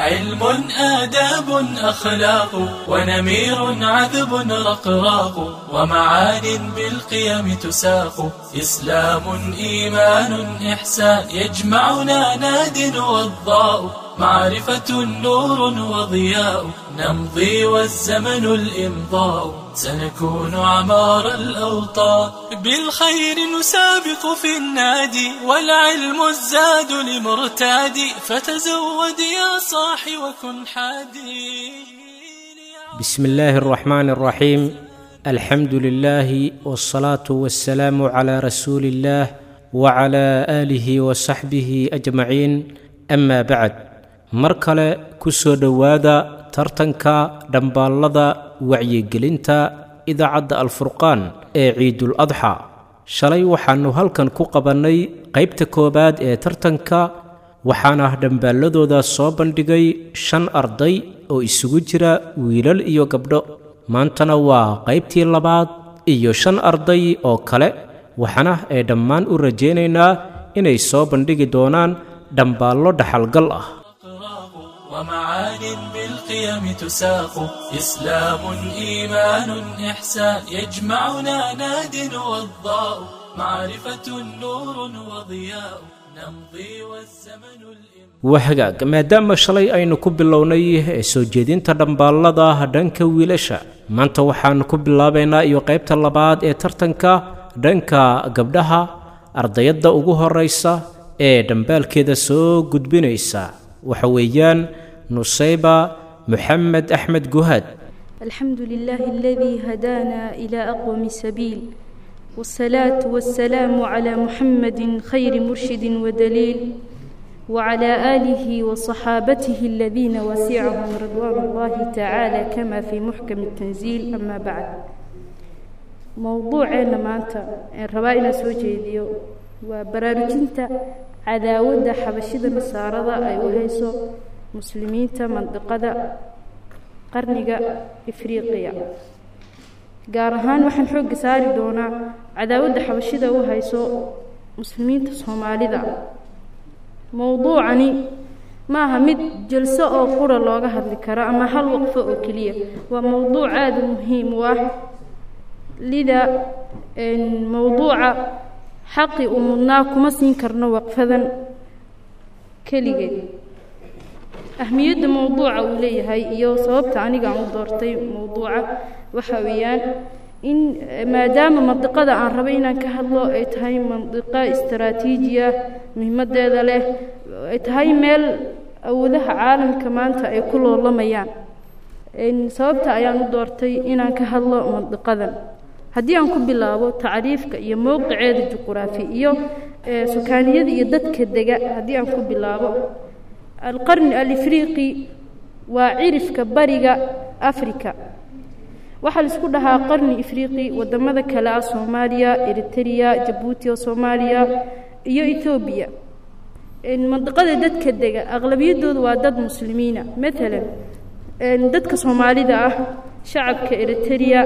علم آداب أخلاق ونمير عذب رقراق ومعان بالقيم تساق إسلام إيمان إحسان يجمعنا ناد وضاء معرفة نور وضياء نمضي والزمن الإمضاء سنكون عمار الأوطان بالخير نسابق في النادي والعلم الزاد لمرتادي فتزود يا صاحي وكن حادي. بسم الله الرحمن الرحيم الحمد لله والصلاة والسلام على رسول الله وعلى آله وصحبه أجمعين أما بعد مركلة كسو دوادا ترتنكا دنبالدا wacyigelinta idaacadda alfurqaan ee ciidul adxa shalay waxaanu halkan ku qabannay qaybta koobaad ee tartanka waxaana dhambaaladooda soo bandhigay 5 arday oo isugu jira wiilal iyo gabdho maantana waa qaybtii labaad iyo 5 arday oo kale waxaana ay dhammaan u rajaynaynaa inay soo bandhigi doonaan dhambaallo dhaxalgal ah ومعان بالقيم تساق إسلام إيمان إحسان يجمعنا ناد وضاء معرفة نور وضياء نمضي والزمن وحقاق maadaama shalay aynu ku bilownay soo jeedinta dhambaalada dhanka wiilasha maanta waxaan ku bilaabaynaa iyo qaybta labaad ee tartanka dhanka gabdhaha ardayda ugu horeysa ee dhambaalkeeda soo gudbinaysa waxa weeyaan نصيبة محمد أحمد جهاد. الحمد لله الذي هدانا إلى أقوم السبيل والصلاة والسلام على محمد خير مرشد ودليل وعلى آله وصحابته الذين وسعهم رضوان الله تعالى كما في محكم التنزيل. أما بعد موضوعنا معناتها الربائنا سوجيديو وبرارجنتا عداوة حبشيد مسارضة أي وهيسو مسلمينتا منطقة قرنقة إفريقيا قارهان وحن حق ساري دونا عداوة حبشيدة وهيسو مسلمينتا صوماليدا موضوعني ما همد جلسة أو قرى لوغا هدلكرا أما هل وقفة أو كلية وموضوع عاد مهم واحد لذا موضوع حقي أمناكم سنكرنا وقفذا كلية أهمية موضوع وليه هاي إيو صوبت عني قاعد دورتي موضوع وحويان إن ما دام منطقة عن ربينا كهالله إتهاي منطقة استراتيجية مهمة ذا له إتهاي ميل أو ذا عالم كمان تأي كله الله ميان إن صوبت أيان دورتي إن كهالله منطقة ذا هدي أنكم بالله تعريفك يا موقع الجغرافي إيو سكانية يدتك الدجاء هدي أنكم بالله القرن الإفريقي وعرف كبرجة أفريقيا وحل سكودها قرن إفريقي ودمذا كلا صوماليا إريتريا جيبوتي وصوماليا إيو إثيوبيا المنطقة دتك الدجا أغلبية دول وادد مسلمين مثلا دتك صومالي دا شعب كإريتريا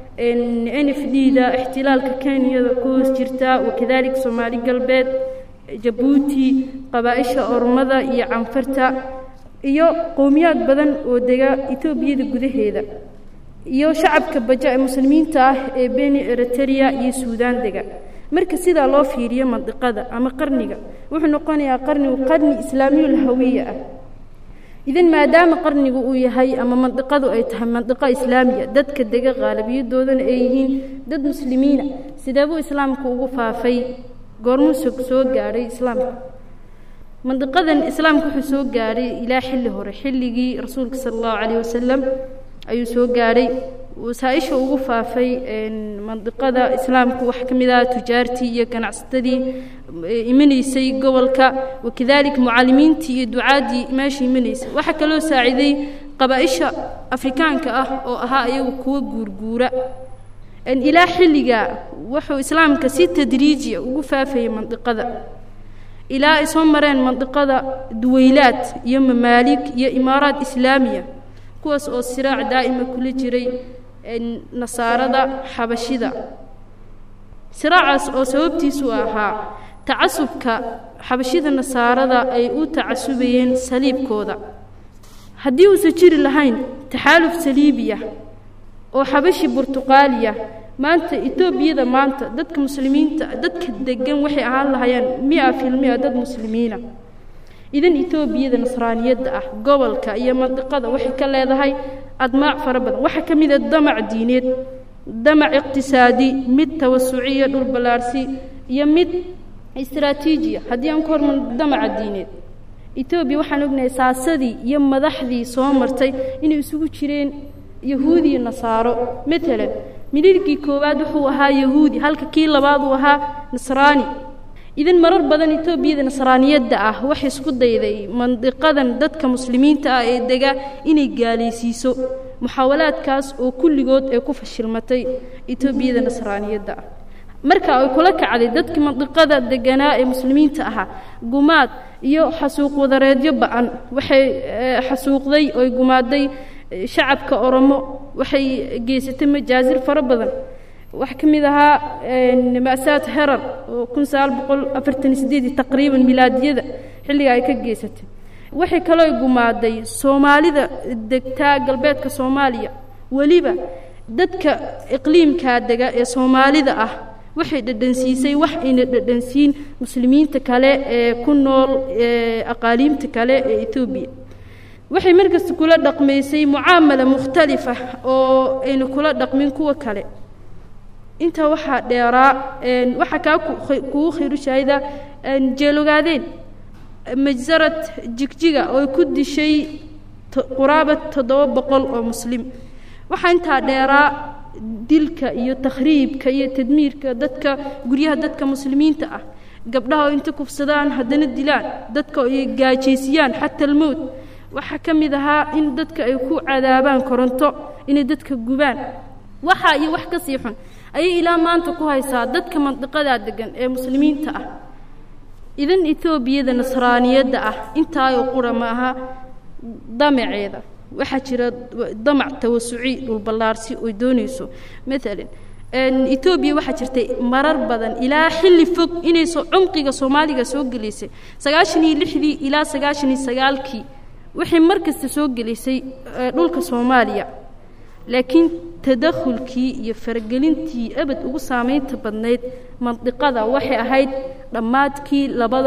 NFD-da احتلالka Kenya كوس jirta وكذلك صومالي قلبات جيبوتي قبائل أورمدا iyo canfarta iyo qowmiyad badan oo dega Itoobiya gudaheeda iyo shacabka baja muslimiinta ah ee been Eritrea iyo Suudaan dega marka sida loo fiiriyo mantiqada ama qarniga wuxuu noqonayaa qarni islaamiyo hawiya ah idan maadaama qarnigu uu yahay ama mantiqadu ay tahay mantiqa islaamiya dadka dega qaalibiyadoodana ay yihiin dad muslimiina sidaba islaamku ugu faafay goormuu soo gaaray islaamka منطقة الإسلام كحسو قاري إلى حل هور حلقي رسولك صلى الله عليه وسلم أي سو قاري وسائش وقفا في منطقة الإسلام كوحكم ذا تجارتي يكن عصتدي إمنيس قولك وكذلك معلمين تي دعادي ماشي إمنيس وحكى له ساعدي قبائش أفريكان كأه أو أها أيو كو قورقورة أن إلى حلقا وحو إسلام كسي تدريجي وقفا في منطقة إلى إسمرين منطقة دويلات يم ممالك يا إمارات إسلامية كوس أو الصراع دائما كل جري النصارى حبشيدا صراع أو سببتي سواها تعصب كحبشيدا النصارى أي أو تعصبين سليب كودا haddii uusan jiri lahayn taxaaluf saliibiya oo xabashi Burtuqaaliya maanta Itoobiyada maanta dadka muslimiinta dadka degan waxay ahaan lahayeen 100% dad muslimiina idan Itoobiyada nasraaniyada ah gobolka iyo mantiqada waxay ka leedahay admaac fara badan waxa kamid ah damac diineed damac iqtisaadi mid tawassuciya dhul balaarsi iyo mid istiraatiijiya haddii aan korman damac diineed Itoobiya waxaan ognahay saasadii iyo madaxdii soo martay inay isugu jireen yahuudi iyo nasaaro midna milirkii koowaad wuxuu ahaa yahuudi halka kii labaad uu ahaa nasraani idan marar badan Itoobiyada nasraaniyada ah waxay isku dayday mantiqadan dadka muslimiinta ah ee dega inay gaaleysiiso muxaawalaadkaas oo kulligood ay ku fashilmatay Itoobiyada nasraaniyada ah marka ay kula kacday dadka mantiqada deganaa ee muslimiinta ah gumaad iyo xasuuq wadareedyo ba'an waxay xasuuqday oo gumaaday shacabka Oromo waxay geysatay majaazir fara badan wax kamid ahaa maasaad herar oo 1948 taqriiban milaadiyada xilliga ay ka geysatay waxay kale gumaaday Soomaalida degtaa galbeedka Soomaaliya waliba dadka iqliimka dega ee Soomaalida ah waxay dhadhansiisay wax ayna dhadhansiin muslimiinta kale ee ku nool aqaaliimta kale ee Itoobiya waxay markaas kula dhaqmaysay mucaamalo mukhtalifa oo ayna kula dhaqmin kuwa kale inta waxa dheeraa waxa ka ku khiru shaayda jeelogaadeen majzarad jigjiga oo ku dishay quraabad 700 oo muslim waxa inta dheeraa dilka iyo takhriibka iyo tadmiirka dadka guryaha dadka muslimiinta ah gabdhaha inta kufsadaan hadana dilaan dadka ay gaajeysiyaan hatta almood waxa kamid ahaa in dadka ay ku cadaabaan koronto in dadka gubaan waxa iyo wax ka sii xun ay ilaa maanta ku haysaa dadka mantiqada degan ee muslimiinta ah idan Itoobiyada nasraaniyada ah inta ay qurama aha damaceeda waxa jira damac tawassuci dhul balaarsi oo doonayso midna Itoobiya waxa jirtay marar badan ilaa xilli fog inay soo cumqiga Soomaaliga soo galeysay 96 ilaa 99kii waxay markasta soo galeysay dhulka Soomaaliya laakiin tadakhulkii iyo fargelintii abad ugu saameynta badneed mantiqada waxay ahayd dhamaadkii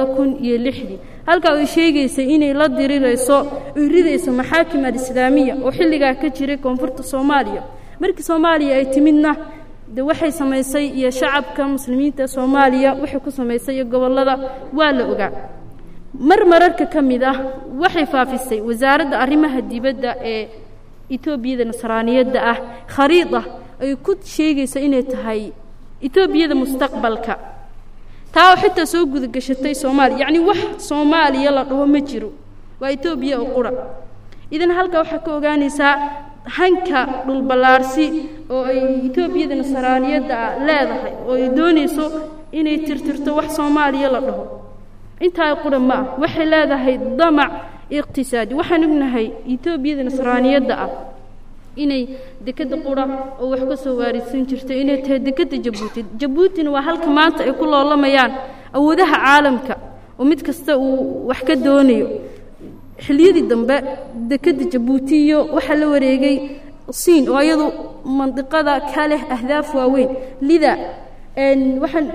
2006 halka ay sheegaysay inay la dirirayso ridayso maxaakimaad islaamiya oo xilliga ka jiray koonfurta Soomaaliya markii Soomaaliya ay timidna waxay sameysay iyo shacabka muslimiinta Soomaaliya waxay ku sameysay gobolada waa la ogaa marmarka kamid ah waxay faafisay wasaaradda arrimaha dibadda ee Itoobiyada nasraaniyada ah khariida ay ku sheegaysa inay tahay Itoobiyada mustaqbalka taa xitaa soo gudagashatay Soomaaliya yani wax Soomaaliya la dhaho ma jiro waa Itoobiya oo qura idan halka waxa ka ogaanaysaa hanka dhul balaarsi oo ay Itoobiyada nasraaniyada leedahay oo ay doonayso inay tirtirto wax Soomaaliya la dhaho inta ay qura ma waxay leedahay damac iqtisaadi waxaan ognahay Itoobiyada nasraaniyada ah inay dekada qura oo wax ka soo waarisan jirtay inay tahay dekada Jabuuti waa halka maanta ay ku loolamayaan awoodaha caalamka oo mid kasta uu wax ka doonayo xiliyadii dambe dekada Jabuuti iyo waxa la wareegay Siin oo iyadu mantiqada kale ahdaaf waaweyn lida waxaan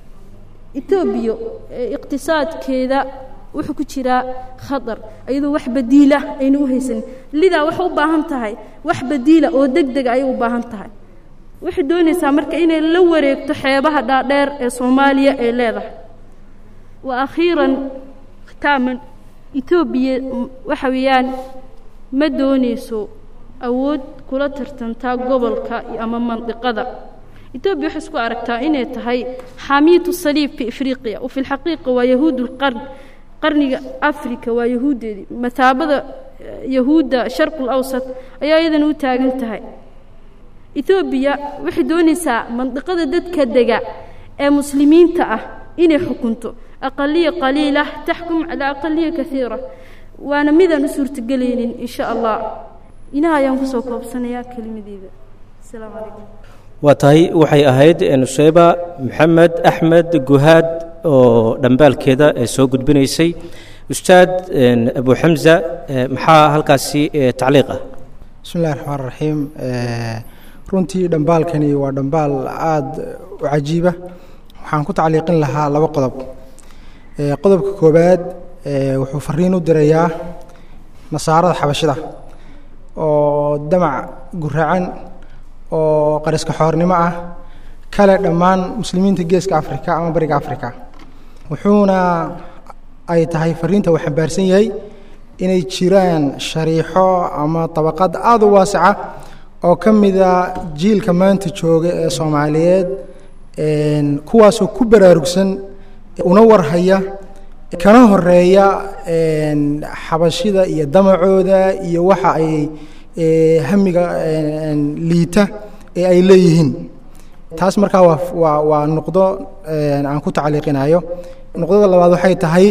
Itoobiya iqtisaadkeeda wuxuu ku jira khatar ayadoo wax badiila aynu u haysan lida wax u baahan tahay wax badiila oo degdeg ay u baahan tahay waxay doonaysaa marka inay la wareegto xeebaha dhaadheer ee Soomaaliya ee leedahay wa akhiran khitaaman Itoobiya waxa weeyaan ma doonayso awood kula tartanta gobolka ama mantiqada Itoobiya waxa isku aragtaa inay tahay xamiitu saliib fi Afriqiya oo fi الحقيقة waa yahuudul qarniga Afrika waa yahuudeedii mataabada yahuuda sharqul awsat ayaa idan u taagan tahay Itoobiya waxay doonaysaa mantiqada dadka dega ee muslimiinta ah inay xukunto aqaliya qaliila tahkum ala aqaliya kathira waana midan u suurtagelaynin insha Allah inaha ayaan ku soo koobsanayaa kalimadeeda assalaamu alaykum وتاي waxay ahayd Nusayba Maxamed Ahmed Guhad oo dambaalkeeda soo gudbinaysay ustaad abu xamza maxaa halkaasi tacliiq ah? بسم الله الرحمن الرحيم runtii dhambaalkani waa dhambaal aad u cajiiba waxaan ku tacliiqin lahaa laba qodob qodobka koobaad wuxuu fariin u dirayaa nasaarada xabashida oo damac guraacan oo qariska xoornimo ah kale dhammaan muslimiinta geeska Afrika ama bariga Afrika wuxuuna ay tahay fariinta uu xambaarsan yahay inay jiraan shariixo ama tabaqad aad u waasica oo kamida jiilka maanta jooga ee Soomaaliyeed kuwaas oo ku baraarugsan una warhaya kana horeeya xabashida iyo damacooda iyo waxa ay hamiga liita ee ay leeyihiin taas markaa waa noqdo aan ku tacliiqinayo noqdada labaad waxay tahay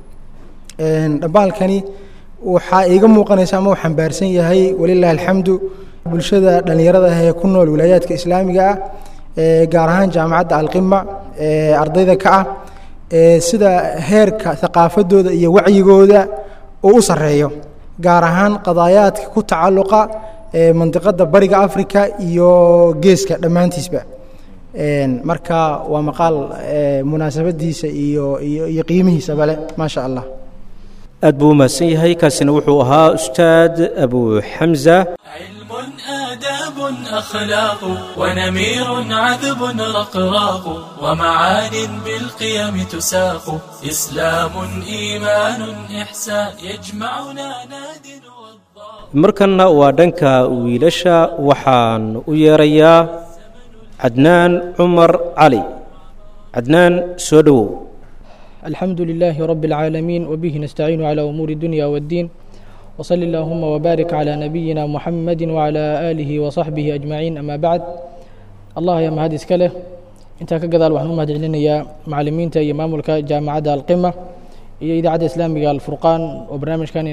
dhabaalkani waxa iiga muuqanaysa ama uu xambaarsan yahay walillahi alxamdu bulshada dhalinyarada ee ku nool wilaayadka islaamiga ah gaar ahaan jaamacadda alqima ardayda ka ah sida heerka thaqaafadooda iyo wacyigooda oo u sareeyo gaar ahaan qadaayaadka ku tacalluqa mantiqada bariga Afrika iyo geeska dhamaantiisba marka waa maqaal munaasabadiisa iyo qiimihiisa bale ma sha Allah aad buu mahadsan yahay kaasina wuxuu ahaa ustaad abu xamza. علم آداب أخلاق ونمير عذب رقراق ومعان بالقيم تساق إسلام إيمان إحسان يجمعنا ناد والضاء. markanna waa dhanka wiilasha waxaan u yeerayaa cadnaan cumar cali. cadnaan soo dhawow. الحمد لله رب العالمين وبه نستعين على أمور الدنيا والدين وصل اللهم وبارك على نبينا محمد وعلى آله وصحبه أجمعين أما بعد الله يا مهدي سكله انت كقدال وحنو مهدي علينا يا معلمين تا إمام جامعة القمة يا إذاعة إسلامية الفرقان وبرنامج كان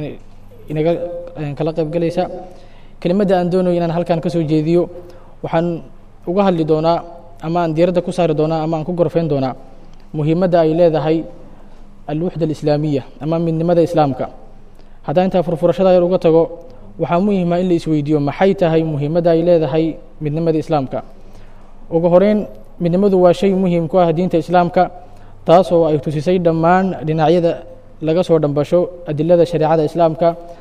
كلاقب قليسا كلمة أندونو إن هل كان كسو جيديو وحن وجهل لدونا أما أن ديردا كسر دونا أما أن كقرفين دونا مهمة أي لا هي الوحدة الإسلامية أما من مدى إسلامك هذا أنت فرشة يروقته وحموهما إلا إسويديو محيتها هي مهمة أي لا هي من مدى إسلامك وجهرين من مدى وشيء مهم كوه دينة إسلامك تاسو أي تسيسي دمان لنعيد لقصور دمبشو أدلة شريعة إسلامك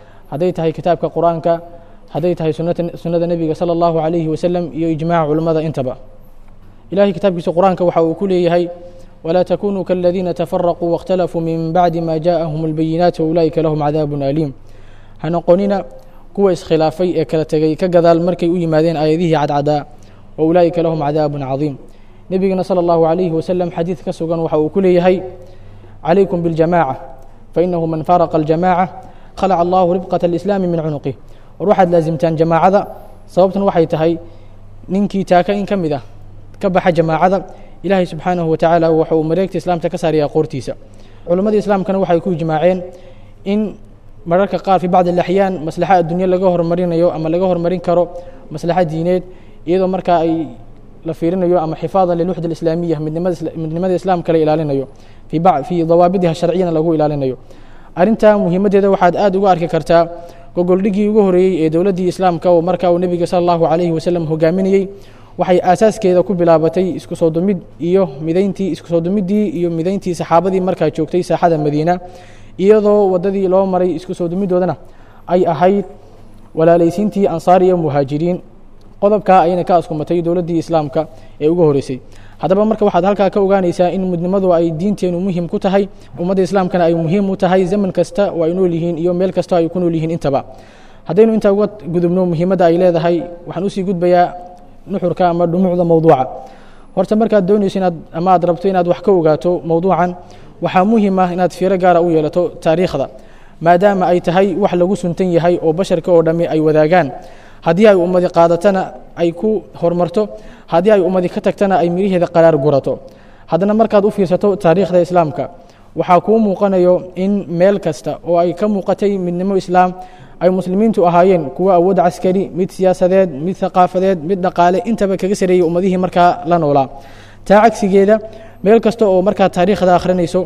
هذا هي كتابك قرآنك هذا هي سنة النبي صلى الله عليه وسلم يجمع علماء انتبه إلهي كتابك قرآنك وحاو كله هي ولا تكونوا كالذين تفرقوا واختلفوا من بعد ما جاءهم البينات وأولئك لهم عذاب أليم هنقوننا كويس خلافي كالتغي كقذال مركي ويمادين آيذيه عدعدا وأولئك لهم عذاب عظيم نبينا صلى الله عليه وسلم حديث كسوغان وحاو كله هي عليكم بالجماعة فإنه من فارق الجماعة خلع الله ربقة الإسلام من عنقه وروحد لازمتان جماعة صوبتن وحيتهي ننكي تاكا إن كم ذا كبح جماعة إلهي سبحانه وتعالى وحو مريكة إسلام تكسر يا قورتيسا علماء الإسلام كانوا وحي يكون جماعين إن مرارك قال في بعض الأحيان مصلحة الدنيا لقوهر مرين يو أما لقوهر مرين كرو مصلحة دينيد إذا مركا أي لفيرين يو أما حفاظا للوحدة الإسلامية من نماذج الإسلام كلا إلالين يو في ضوابطها الشرعية لقو إلالين يو أرنتا مهمة هذا واحد آد وقارك كرتا وقول لقي يقهري دولة الإسلام كو مركا والنبي صلى الله عليه وسلم هو قامني waxay aasaskeeda ku bilaabatay isku soo dumid iyo mideyntii isku soo dumidii iyo mideyntii saxaabadii markaa joogtay saaxada Madiina iyadoo wadadii loo maray isku soo dumidoodana ay ahayd walaalaysiintii ansaar iyo muhaajiriin qodobka ayna ka askumatay dawladii islaamka ee ugu horeysay hadaba marka waxaad halka ka ogaanaysaa in mudnimadu ay diinteenu muhiim ku tahay ummadda islaamkana ay muhiim u tahay zaman kasta oo ay nool yihiin iyo meel kasta ay ku nool yihiin intaba hadaynu inta uga gudubno muhiimada ay leedahay waxaan u sii gudbayaa nuxurka ama dhumucda mawduuca horta markaad doonayso inaad ama aad rabto inaad wax ka ogaato mawduucan waxaa muhiim ah inaad fiiro gaar ah u yeelato taariikhda maadaama ay tahay wax lagu suntan yahay oo basharka oo dhami ay wadaagaan haddii ay ummadi qaadatana ay ku hormarto haddii ay ummadi ka tagtana ay miriheeda qaraar gurato haddana markaad u fiirsato taariikhda islaamka waxaa kuu muuqanayo in meel kasta oo ay ka muuqatay midnimo islaam ay muslimiintu ahaayeen kuwa awood askari mid siyaasadeed mid thaqaafadeed mid dhaqaale intaba kaga sareeyay ummadihii markaa la noolaa taa cagsigeeda meel kasta oo markaa taariikhda akhrinayso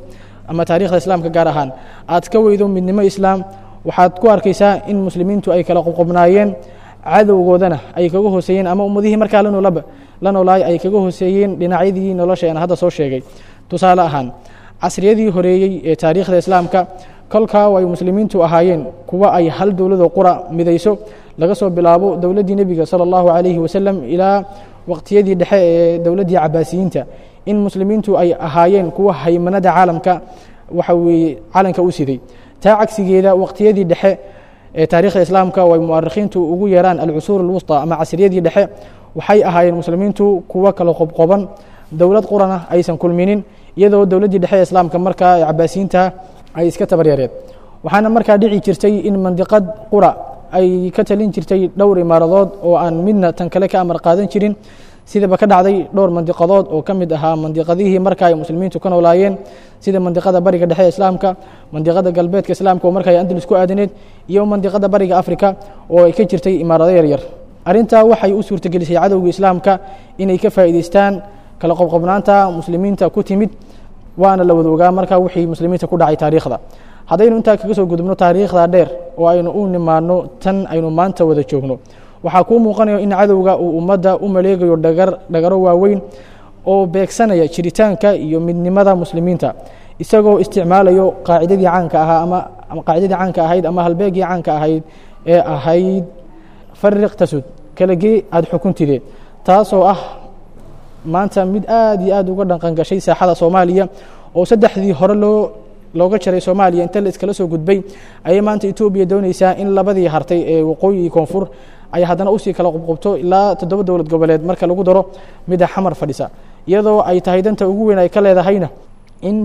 ama taariikhda islaamka gaar ahaan aad ka weydo midnimo islaam waxaad ku arkaysaa in muslimiintu ay kala qoqobnaayeen cadowgoodana ay kaga hooseeyeen ama ummadihii markaa la noolaay ay kaga hooseeyeen dhinacyadii nolosha aan hadda soo sheegay tusaale ahaan casriyadii horeeyey ee taariikhda islaamka kolkaa ay muslimiintu ahaayeen kuwa ay hal dowladoo qura midayso laga soo bilaabo dowladdii nebiga sala allahu calayhi wasalam ilaa waqtiyadii dhexe ee dowladdii cabaasiyiinta in muslimiintu ay ahaayeen kuwa haymanada caalamka waxa weeye calanka u siday taa cagsigeeda waqtiyadii dhexe ee taariikhda islaamka oo ay mu'arikhiintu ugu yeeraan alcusuur alwusta ama casriyadii dhexe waxay ahaayeen muslimiintu kuwa kala qobqoban dowlad qurana aysan kulminin iyadoo dowladdii dhexe ee islaamka markaa ee cabaasiyiinta ay iska tabaryareed waxaana markaa dhici jirtay in mandiqad qura ay ka talin jirtay dhowr imaaradood oo aan midna tan kale ka amar qaadan jirin sidaba ka dhacday dhowr mandiqadood oo ka mid ahaa mandiqadihii marka ay muslimiintu ka noolaayeen sida mandiqada bariga dhexe ee islaamka mandiqada galbeedka islaamka oo marka ay andalus ku aadaneed iyo mandiqada bariga afrika oo ay ka jirtay imaarado yaryar arrintaa waxay u suurtagelisay cadowga islaamka inay ka faa'iidaystaan kala qobqobnaanta muslimiinta ku timid waana la wada ogaa markaa wixii muslimiinta ku dhacay taariikhda haddaynu intaa kaga soo gudubno taariikhda dheer oo aynu u nimaano tan aynu maanta wada joogno waxaa kuu muuqanayo in cadowga uu ummadda u maleegayo dhagaro waaweyn oo beegsanaya jiritaanka iyo midnimada muslimiinta isagoo isticmaalayo qaacidadii caanka ahaa ama qaacidadii caanka ahayd ama halbeegii caanka ahayd ee ahayd fariq tasud kala gee aada xukuntidee taasoo ah maanta mid aad iyo aad uga dhaqan gashay saaxada Soomaaliya oo saddexdii hore looga jaray Soomaaliya inta la iskala soo gudbay ayay maanta Itoobiya doonaysaa in labadii hartay ee waqooyi iyo koonfur ay haddana u sii kala qobqobto ilaa 7 dowlad goboleed marka lagu daro mid xamar fadhisa iyadoo ay tahay danta ugu weyn ay ka leedahayna in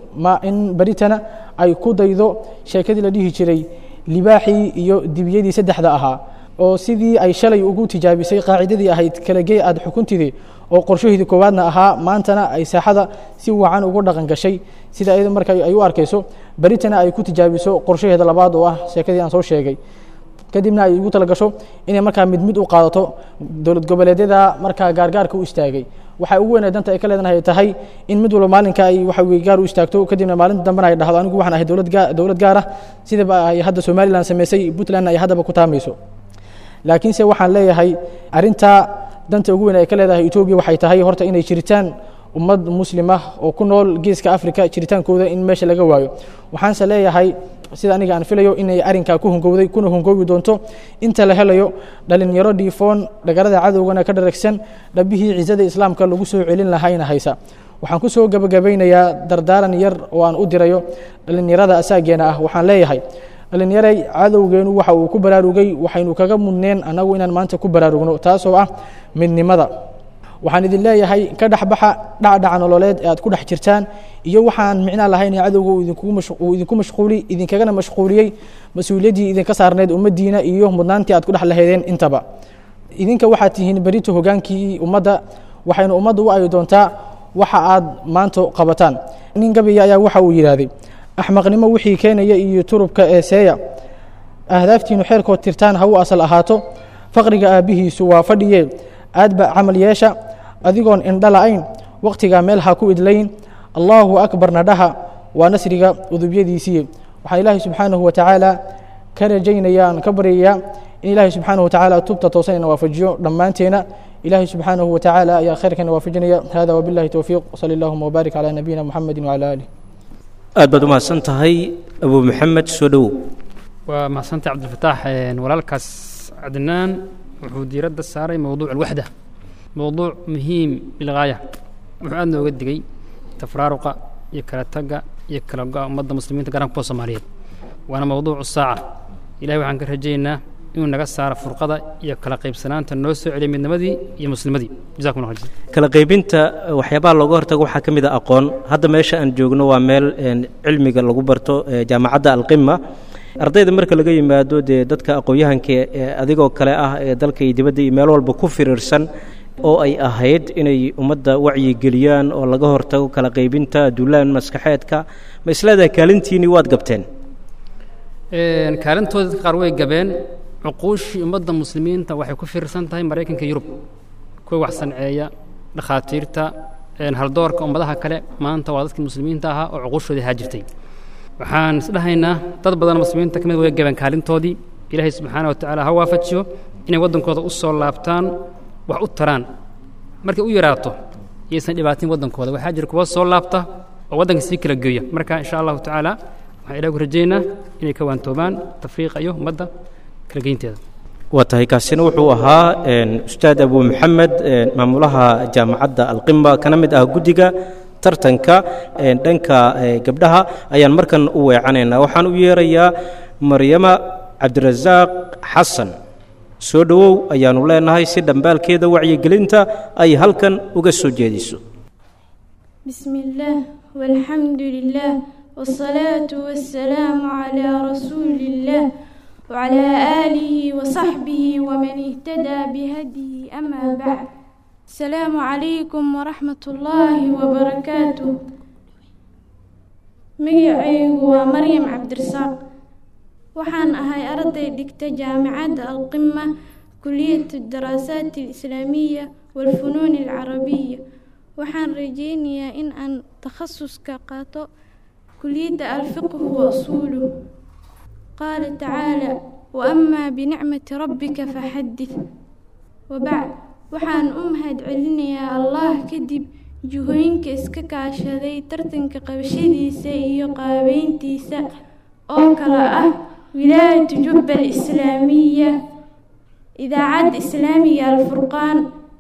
baritana ay ku daydo sheekadii la dhihi jiray libaaxii iyo dibiyadii saddexda ahaa oo sidii ay shalay ugu tijaabisay qaacidadii ahayd kala gee aad xukuntidii oo qorshaheedii koowaadna ahaa maantana ay saaxada si wacan ugu dhaqan gashay sida iyada marka ay u arkayso baritana ay ku tijaabiso qorshaheeda labaad oo ah sheekadii aan soo sheegay kadibna ay ugu talagasho inay markaa mid u qaadato dowlad goboleedyada markaa gaargaarka u istaagay waxa ugu weyn ee danta ay ka leedahay tahay in mid walba maalinka ay waxa weey gaar u istaagto kadibna maalinta dambana ay dhahdo anigu waxaan ahay dowlad gaar ah sida ay hadda Somaliland sameysay Puntland ay haddaba ku taamayso laakiin se waxaan leeyahay arinta danta ugu weyn ay ka leedahay Itoobiya waxay tahay horta inay jiritaan ummad muslim ah oo ku nool geeska Afrika jiritaankooda in meesha laga waayo waxaan se leeyahay sida aniga aan filayo inay arinka ku hungowday kuna hungoobi doonto inta la helayo dhalinyaro dhiifoon dhagarada cadowgana ka dharagsan dhabihii ciidada islaamka lagu soo celin lahayna haysa waxaan ku soo gabagabeynayaa dardaaran yar oo aan u dirayo dhalinyarada asaageena ah waxaan leeyahay dhalinyaray cadowgeenu waxa uu ku baraarugay waxaynu kaga mudneen anagu inaan maanta ku baraarugno taasoo ah midnimada waxaan idin leeyahay ka dhaxbaxa dhacdhaca nololeed ee aad ku dhex jirtaan iyo waxaan micna lahayn cadowga uu idinku mashquuli idinkagana mashquuliyey mas-uuliyaddii idinka saarneed ummadiina iyo mudnaantii aad ku dhex lahaydeen intaba idinka waxaad tihiin berito hogaankii ummadda waxaynu ummadda u ayi doontaa waxa aad maanta qabataan nin gabiya ayaa waxa uu yidhaahday axmaqnimo wixii keenaya iyo turubka ee seeya ahdaaftiinu xeerkood tirtaan ha u asal ahaato faqriga aabihiisu waa fadhiye aadba camal yeesha adigoon indha la'ayn waqtigaa meel ha ku idlayn allahu akbarna dhaha waa nasriga udubyadiisii waxaan ilaahay subxaanahu wa tacaala ka rajaynayaan ka baryayaa in ilaahay subxaanahu wa tacaala tubta toosan ina waafajiyo dhammaanteena ilaahay subxaanahu wa tacaala ayaa khayrkana waafajinaya hada wabillahi towfiiq sali allahuma wabaarik calaa nabiyina muxamedin wacala aalih aad baad u mahadsan tahay abu maxamed soo dhowow waa mahadsantahay cabdilfataax walaalkaas cadnaan wuxuu diiradda saaray mowduuc alwaxda mowduuc muhiim bilgaaya wuxuu aad nooga digay tafraaruqa iyo kala tagga iyo kala go-a ummadda muslimiinta garan kuwa soomaaliyeed waana mowduucu saaca ilahay waxaan ka rajaynaa inuu naga saaro furqada iyo kala qaybsanaanta noo soo celiya midnimadii iyo muslimadii jazakum allah khayr kala qaybinta waxyaabaha looga hortago waxaa ka mid ah aqoon hadda meesha aan joogno waa meel cilmiga lagu barto jaamacadda alqima ardayda marka laga yimaado dee dadka aqoon-yahanka adigoo kale ah ee dalka iyo dibadda iyo meel walba ku firiirsan oo ay ahayd inay ummadda wacyigeliyaan oo laga hortago kala qaybinta duulaan maskaxeedka ma isleedahay kaalintiinii waad gabteen kaalintooda qaar way gabeen cuquushii ummadda muslimiinta waxay ku fiirsan tahay maraykanka yurub kuwa wax sanceeya dhakhaatiirta haldoorka ummadaha kale maanta waa dadkii muslimiinta ahaa oo cuquushoodii haajirtay waxaan isdhahaynaa dad badan muslimiinta ka mid way gaban kaalintoodii ilaahay subxaanahu wa tacaala ha waafajiyo inay waddankooda u soo laabtaan wax u taraan markay u yaraato iyaysan dhibaatin waddankooda waxaa jira kuwa soo laabta oo waddanka sii kala geeya marka insha allahu tacaala waxaan ilaahi ku rajaynaa inay ka waantoobaan tafriiqa iyo ummadda kala geynteeda waa tahay kaasina wuxuu ahaa ustaad abu maxamed maamulaha jaamacadda alqimba kana mid ah guddiga tartanka dhanka gabdhaha ayaan markan u weecanaynaa waxaan u yeerayaa maryama cabdirasaaq xasan soo dhowow ayaanu leenahay si dhambaalkeeda wacyigelinta ay halkan uga soo jeediso بسم الله والحمد لله والصلاة والسلام على رسول الله وعلى آله وصحبه ومن اهتدى بهديه أما بعد السلام عليكم ورحمة الله وبركاته مجيء ومريم عبد الرزاق وحان أهاي أرضي دكتة جامعة القمة كلية الدراسات الإسلامية والفنون العربية وحان رجيني أن تخصص كقاطو كلية الفقه وأصوله قال تعالى وأما بنعمة ربك فحدث وبعد وحان أمهد علني يا الله كدب جهوينك اسككا شذي ترتنك قبشدي سيئ قابين تيسا أوكلا ولاية جبة الإسلامية إذا عاد إسلامية الفرقان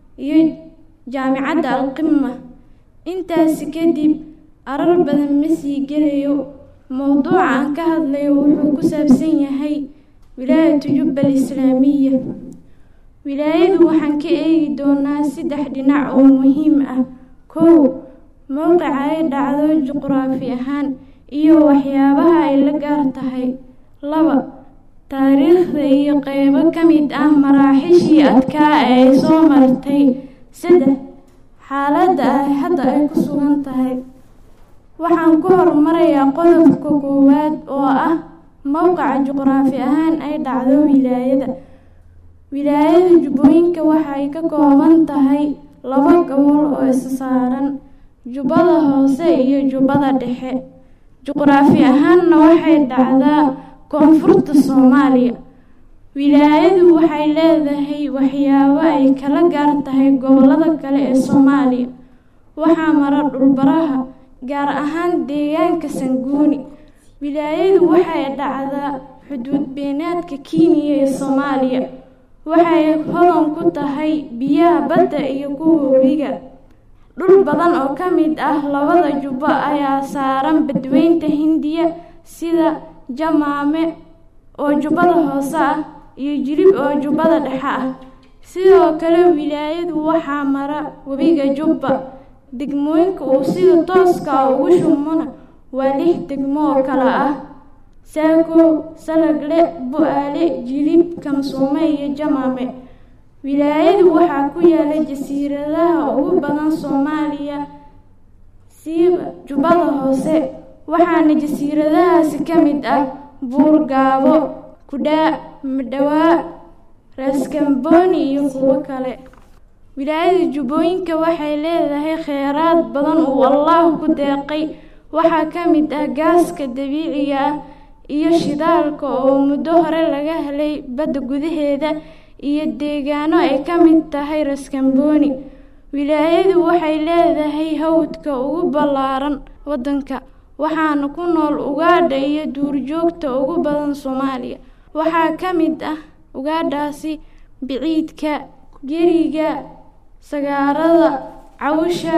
جامعة القمة انت سكدب أرر بدن مسي قريو موضوعا كهدلي وحو كسابسن يحي ولاية جبة الإسلامية ولاية وحن كأي دونا سدح ديناع ومهم كو موقع دعدو جغرافي أهان إيو وحيابها إلا قارتهي لبا تاريخ إيو قيبا كميد مراحشي أدكاء أي صومرتي سدح حالة حتى أي كسوغنتهي waxaan ku horumarayaa qodobka koowaad oo ah mowqaca juqraafi ahaan ay dhacdo wilaayada jubbooyinka waxay ka kooban tahay 2 gobol oo is saaran jubbada hoose iyo jubbada dhexe juqraafi ahaanna waxay dhacdaa koonfurta Soomaaliya wilaayadu waxay leedahay waxyaabo ay kala gaar tahay gobolada kale ee Soomaaliya waxaa mara dhulbaraha gaar ahaan deegaanka Sanguuni wilaayadu waxay dhacdaa xuduud beenaadka Kenya iyo Soomaaliya waxay hodan ku tahay biyaha badda iyo kuwa webiga dhul badan oo ka mid ah labada jubbo ayaa saaran badweynta Hindiya sida Jamaame oo jubbada hoose ah iyo Jilib oo jubbada dhexe ah sidoo kale wilaayadu waxaa mara webiga Jubba degmooyinka uu sida tooska ugu shumana waa 6 degmo oo kala ah Saako, Salagle, Bu'aale, Jilib, Kamsuume iyo Jamaame wilaayadu waxaa ku yaala jasiiradaha ugu badan Soomaaliya sida jubbada hoose waxaana jasiiradahaasi ka mid ah Buurgaabo, Kudhaa, Madhawaa, Raaskambooni iyo kuwo kale wilaayada jubbooyinka waxay leedahay kheyraad badan oo Allah ku deeqay waxaa ka mid ah gaaska dabiiciga ah iyo shidaalka oo muddo hore laga helay badda gudaheeda iyo deegaano ay ka mid tahay Raaskambooni wilaayadu waxay leedahay hawdka ugu ballaaran waddanka waxaana ku nool ugaadha iyo duurjoogta ugu badan Soomaaliya waxaa ka mid ah ugaadhaasi biciidka geriga sagaarada cawsha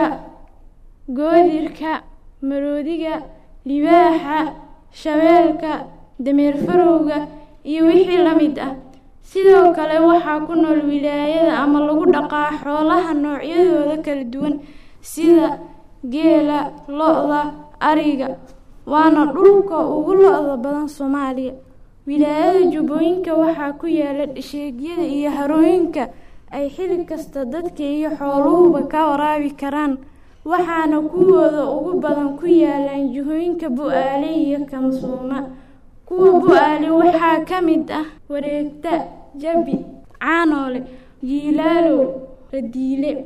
goodirka maroodiga libaaxa shabeelka dameer farowga iyo wixii la mid ah sidoo kale waxaa ku nool wilaayada ama lagu dhaqaa xoolaha noocyadooda kala duwan sida geela lo'da ariga waana dhulka ugu lo'da badan Soomaaliya wilaayada jubbooyinka waxaa ku yaala dhisheegyada iyo harooyinka ay xilli kasta dadka iyo xooluhuba ka waraabi karaan waxaana kuwooda ugu badan ku yaalaan jihooyinka Bu'aale iyo Kamsuuma kuwa Bu'aale waxaa ka mid ah Wareegta, Jabi, Caanoole, Jiilaalo, Radiile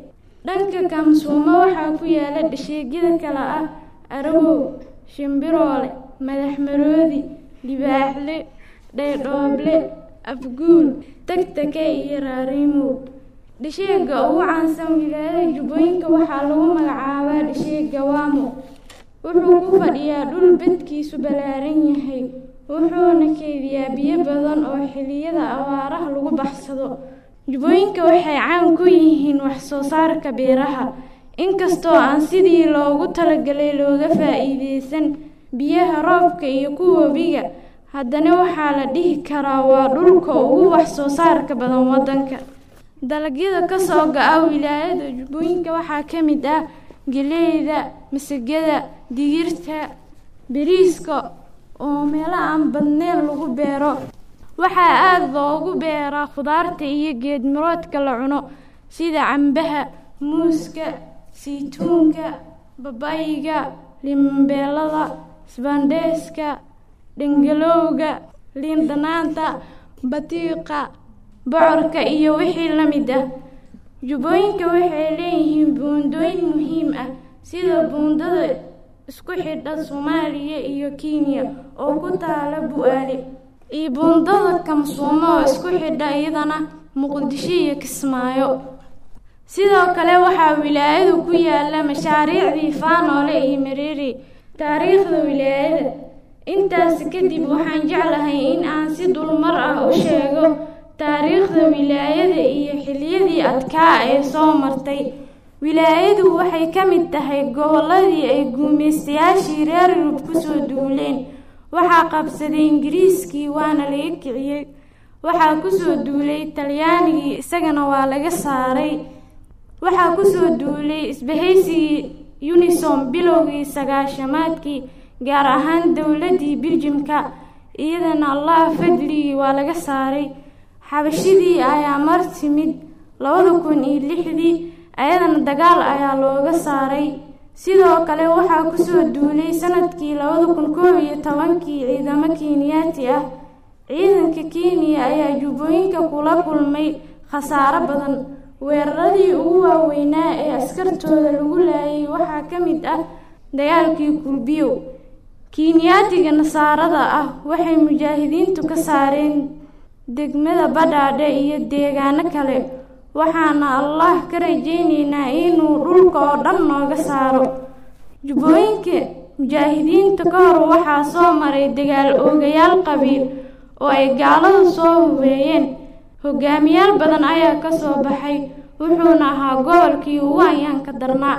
dhanka Kamsuuma waxaa ku yaala dhasheegyada kala ah Arawow, Shimbiroole, Madaxmaroodi, Libaaxle, Dhaydhooble, Afguul, Tagtake iyo Raarimo. Dhasheega ugu caansan wilaayada Jubbooyinka waxaa lagu magacaabaa dhasheega Waamo. Wuxuu ku fadhiyaa dhul bedkiisu ballaaran yahay, wuxuuna kaydiyaa biyo badan oo xilliyada abaaraha lagu baxsado. Jubbooyinka waxay caan ku yihiin wax soo saarka beeraha, inkastoo aan sidii loogu talagalay looga faa'iideysan biyaha roobka iyo kuwa webiga, haddana waxaa la dhihi karaa waa dhulka ugu wax soo saarka badan waddanka. Dalagyada ka soo go'a wilaayada Jubbooyinka waxaa ka mid ah galleyda, masagada, digirta, bariiska oo meelo aan badnayn lagu beero. Waxaa aad loogu beeraa khudaarta iyo geed miroodka la cuno sida cambaha, muuska, saytuunka, babaayga, liinbeelada, isbaandheeska, dhangalowga, liin dhanaanta, batiiqa, bocorka iyo wixii la mid ah. Jubbooyinka waxay leeyihiin buundooyin muhiim ah sida buundada isku xidha Soomaaliya iyo Kenya oo ku taala Bu'aale, iyo buundada Kamsuuma oo isku xidha iyadana Muqdisho iyo Kismaayo. Sidoo kale waxaa wilaayadu ku yaala mashaariicdii Faanoole iyo Mareeri. Taariikhda wilaayada intaas kadib waxaan jeclahay in aan si dulmar ah u sheego taariikhda wilaayada iyo xilliyadii adkaa ee soo martay. Wilaayadu waxay ka mid tahay gobolladii ay gumaystayaashii reer Yurub ku soo duuleen. Waxaa qabsaday Ingiriiskii waana laga kiciyey. Waxaa ku soo duulay Talyaanigii isagana waa laga saaray. Waxaa ku soo duulay isbahaysigii Unisom bilowgii 90-maadkii, gaar ahaan dowladdii Biljamka, iyadana Allah fadligii waa laga saaray. Xabashidii ayaa mar timid 2006, ayadana dagaal ayaa looga saaray. Sidoo kale waxaa ku soo duulay sanadkii 2011 ciidamo Kenyaati ah. Ciidanka Kenya ayaa Jubbooyinka kula kulmay khasaaro badan. Weeraradii ugu waaweynaa ee askartooda lagu laayay waxaa ka mid ah dagaalkii Kulbiyow. Kenyaatiga Nasaarada ah waxay mujaahidiintu ka saareen degmada Badhaadhe iyo deegaano kale. Waxaana Allah ka rajaynaynaa inuu dhulka oo dhan nooga saaro. Jubbooyinka mujaahidiinta ka hor waxaa soo maray dagaal oogayaal qabiil oo ay gaaladu soo hubeeyeen. Hogaamiyaal badan ayaa ka soo baxay, wuxuuna ahaa gobolkii ugu ayaanka darnaa.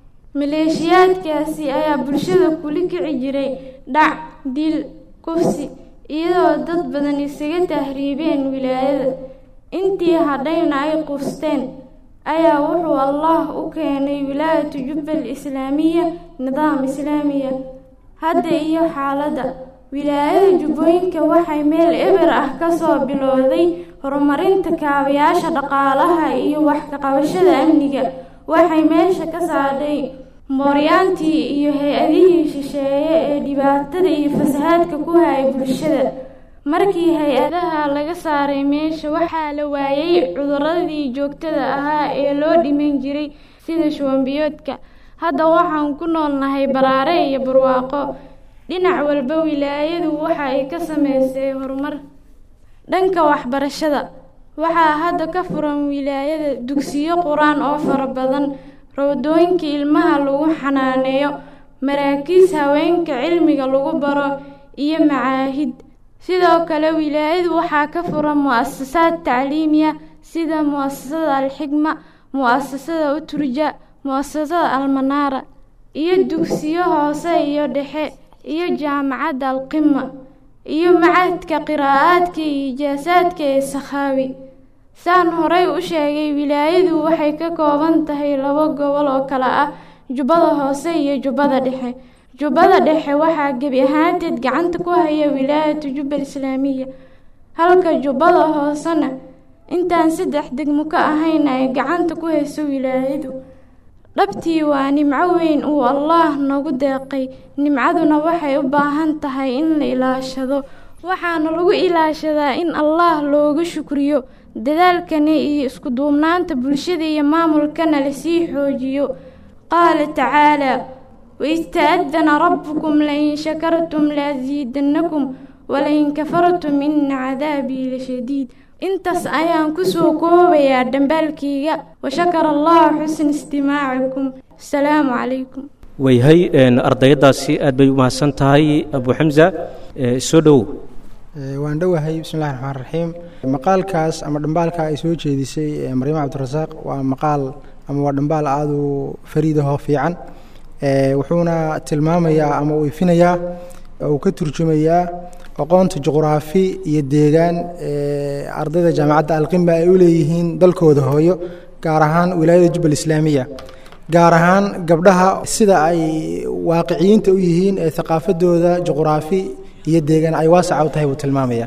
Maleeshiyaadkaasi ayaa bulshada kula kici jiray dhac, dil, kufsi, iyadoo dad badan isaga tahriibeen wilaayada. Intii hadhayna ay quusteen ayaa wuxuu Allah u keenay wilaayatu Jubbal Islaamiya nidaam islaamiya. Hadda iyo xaaladda wilaayada Jubbooyinka waxay meel eber ah ka soo bilowday horumarinta kaabayaasha dhaqaalaha iyo wax ka qabashada amniga. Waxay meesha ka saartay mooryaantii iyo hay-adihii shisheeye ee dhibaatada iyo fasahaadka ku hayay bulshada. Markii hay-adaha laga saaray meesha waxaa la waayay cuduradii joogtada ahaa ee loo dhiman jiray sida shuban-biyoodka. Hadda waxaan ku noolnahay baraare iyo barwaaqo. Dhinac walba wilaayadu waxa ay ka sameysay horumar. Dhanka waxbarashada waxaa hadda ka furan wilaayada dugsiyo Qur'aan oo fara badan, rawdooyinka ilmaha lagu xanaaneeyo, maraakiis haweenka cilmiga lagu baro iyo macaahid. Sidoo kale wilaayadu waxaa ka furan mu'assasaad tacliimiya sida mu'assasada Al-Xigma, mu'assasada Uturja, mu'assasada Al-Manaara, iyo dugsiyo hoose iyo dhexe, iyo jaamacadda Al-Qimma, iyo macahadka qiraa'aadka iyo ijaasaadka ee Sakhaawi. Saan horey u sheegay, wilaayadu waxay ka kooban tahay 2 gobol oo kala ah Jubbada Hoose iyo Jubbada Dhexe. Jubbada Dhexe waxaa gebi ahaanteed gacanta ku haya wilaayatu Jubbal Islaamiya, halka Jubbada Hoosena intaan 3 degmo ka ahayn ay gacanta ku hayso wilaayadu. Dhabtii waa nimco weyn uu Allah nagu deeqay. Nimcaduna waxay u baahan tahay in la ilaashado waxaana lagu ilaashadaa in allah looga shukriyo dadaalkani iyo isku duubnaanta bulshada iyo maamulkana lasii xoojiyo qaala tacaalaa waista'adana rabbukum lain shakartum laaziidannakum walain kafartum ina cadaabii lashadiid intaas ayaan kusoo koobayaa dhambaalkayga washakara allahu xusna istimaacikum asalaamu calaykum wayhay ardayadaasi aad bay u mahadsan tahay abu xamza soo dhowow waan dhowahay bismillahi raxmaan raxiim maqaalkaas ama dhambaalka ay soo jeedisay maryamo cabdirasaaq waa maqaal ama waa dhambaal aada u fariidahoo fiican wuxuuna tilmaamayaa ama uu ifinayaa uu ka turjumayaa aqoonta juqraafi iyo deegaan ardayda jaamacadda alqimba ay u leeyihiin dalkooda hooyo gaar ahaan wilaayada jubbal islaamiya gaar ahaan gabdhaha sida ay waaqiciyiinta u yihiin ee thaqaafadooda juqraafi iyo deegaan ay waasaca u tahay buu tilmaamaya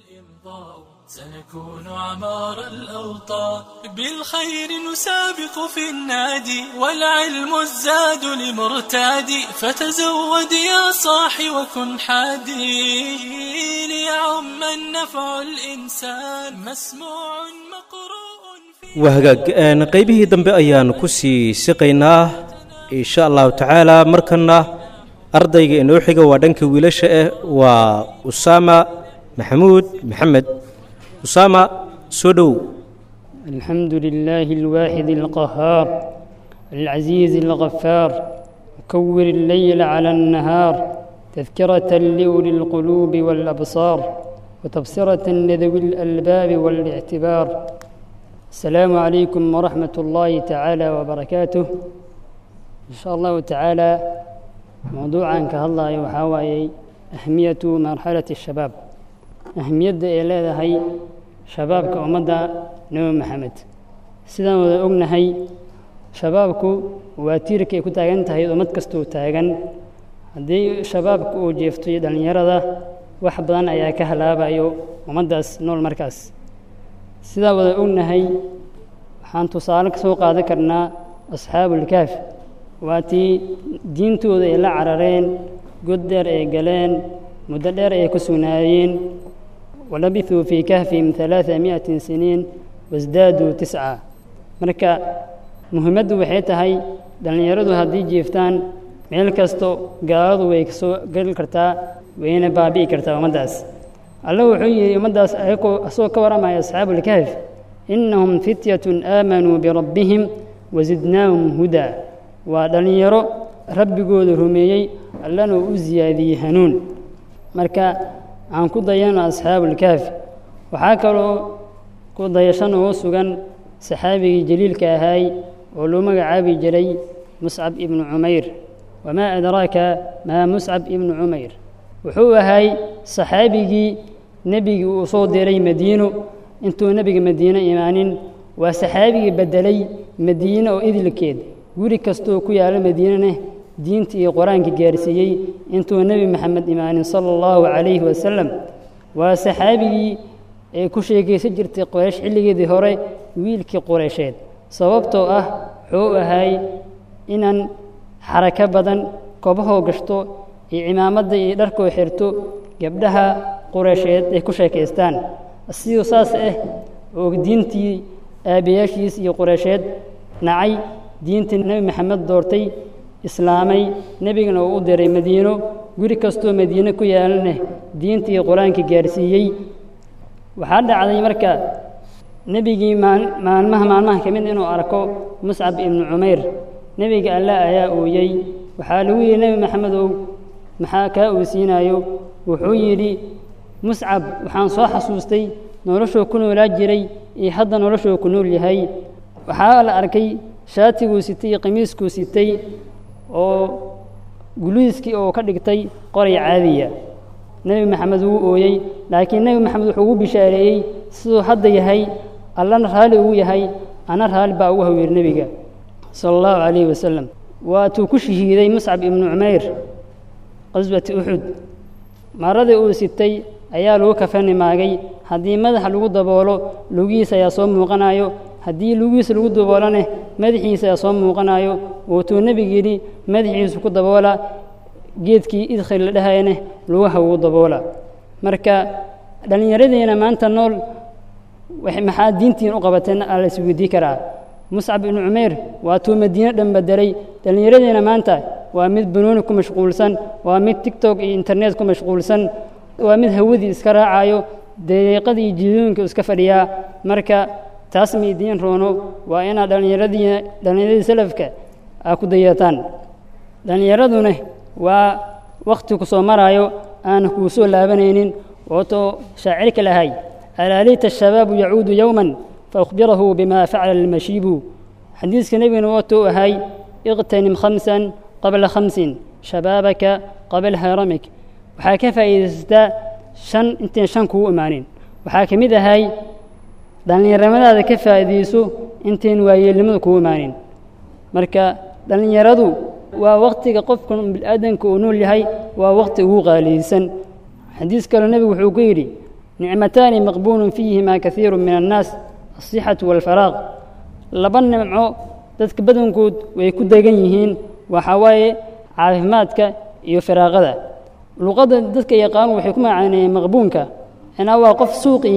سنكون عمار الأوطان بالخير نسابق في النادي والعلم الزاد لمرتادي فتزود يا صاحي وكن حادي ليعم النفع الإنسان مسموع مقروء wahagaag qaybihii dambe ayaan ku sii siqaynaa insha allahu tacaala markana ardayga inoo xiga waa dhanka wiilasha ah waa usaama maxamuud maxamed usaama soo dhow الحمد لله الواحد القهار العزيز الغفار مكور الليل على النهار تذكرة لأولي القلوب والأبصار وتبصرة لذوي الألباب والاعتبار السلام عليكم ورحمة الله تعالى وبركاته إن شاء الله تعالى موضوعا كهالله يحاوي أهمية مرحلة الشباب أهمية إلى هي شباب كأمدا نبي محمد سيدنا وأغنى هي شبابكو واتيرك يكون تاجن تهي ومد كستو تاجن هدي شبابك وجفتو يدل يردا وحبضان أيا كهلا بايو ومدس نور مركز سيدا وأغنى هي حانتو صالك سوق ذكرنا أصحاب الكهف واتي دينتو ذي لا عررين قدر إيجالين مدلر إيكسونايين ولبثوا في كهفهم 300 سنين وازدادوا 9 marka muhiimadu waxay tahay dhalinyaradu haddii jiiftaan meel kasto gaaladu way kasoo gali kartaa wayna baabi'i kartaa ummadaas alla wuxuu yiri ummadaas ayagoo asoo ka waramaya asxaabul kahf innahum fityatun aamanuu birabbihim wazidnaahum huda waa dhalinyaro rabbigooda rumeeyey allana u ziyaadiyey hanuun marka aan ku dayano asxaabul kahf waxaa kaloo ku dayashan oo sugan saxaabigii jaliilka ahaay oo loo magacaabi jiray muscab ibnu cumayr wamaa adraaka maa muscab ibnu cumayr wuxuu ahaay saxaabigii nebigii uu soo diray madiino intuu nebiga madiino imaanin waa saxaabigii bedelay madiino oo idilkeed guri kastoo ku yaala madiinana diinta iyo qur-aanka gaarsiiyey intuu nebi maxamed imaanin sala allahu calayhi wasalam waa saxaabigii ee ku sheekaysan jirtay qoraysh xilligeedii hore wiilkii qoreysheed sababtoo ah wuxuu ahaay inaan xarako badan kobahoo gashto iyo cimaamadda iyo dharkoo xirto gabdhaha qoreysheed ay ku sheekaystaan sidoo saas ah oo diintii aabayaashiis iyo qoreysheed nacay diintii nebi maxamed doortay islaamay nebigana uu u diray madiino guri kastoo madiino ku yaalana diinta iyo qur-aanka gaarsiiyey waxaa dhacday marka nebigii maalmaha ka mid inuu arko muscab ibnu cumayr nebiga alla ayaa ooyey waxaa lagu yidhi nebi maxamedow maxaa kaa oosiinayo wuxuu yidhi muscab waxaan soo xasuustay noloshuu ku noolaa jiray iyo hadda noloshuu ku nool yahay waxaa la arkay shaatiguu sitay iyo qamiiskuu sitay oo guluiskii oo ka dhigtay qoray caadiya nebi maxamed wuu ooyey laakiin nebi maxamed wuxuu ugu bishaareeyey siduu hadda yahay allana raali ugu yahay ana raali baa ugu haweer nebiga sala allahu calayhi wasalam waatuu ku shahiiday muscab ibnu cumayr qaswati uxud maradii uu sitay ayaa lagu kafani maagay haddii madaxa lagu daboolo lugihiisa ayaa soo muuqanayo haddii lugihiisa lagu daboolane madaxiisa ayaa soo muuqanayo wuutuu nebigu yidhi madaxiisu ku daboola geedkii idkhil la dhahayane lugaha ugu daboola marka dhallinyaradeena maanta nool maxaa diintiin u qabateen la isweydiin karaa. muscab ibnu cumayr waatuu madiine dhan bedelay. dhallinyaradeena maanta waa mid banooni ku mashquulsan, waa mid tiktok iyo internet ku mashquulsan, waa mid hawadii iska raacayo, daqiiqadii iyo jiidooyinka iska fadhiyaa. marka taas ma idiin roono, waa inaad dhallinyaradii salafka aa ku dayataan. dhallinyaraduna waa wakhti ku soo maraayo aana kuu soo laabanaynin. wootoo shaacirka lahay alaa layta ashabaabu yacuudu yowman فأخبره بما فعل المشيب. حديث النبي نوتو هاي اغتنم 5 قبل 5 شبابك قبل هرمك. وحاكا فايدة شن انت شنكو امانين. وحاكا ميدا هاي دالني رمضان هذا كفايديسو انت ويلمدكو امانين. مركا دالني يردو ووقتك قفكم بالادن كونول لهي ووقت هو غاليسا. حديث قال النبي وحوقيري نعمتان مقبول فيهما كثير من الناس الصحة والفراغ. لبن نمعو dadka badankood way ku degan yihiin waxa waaye caafimaadka iyo firaaqada. luqada dadka yaqaan waxay ku macaanayeen maqbuunka inaa waa qof suuq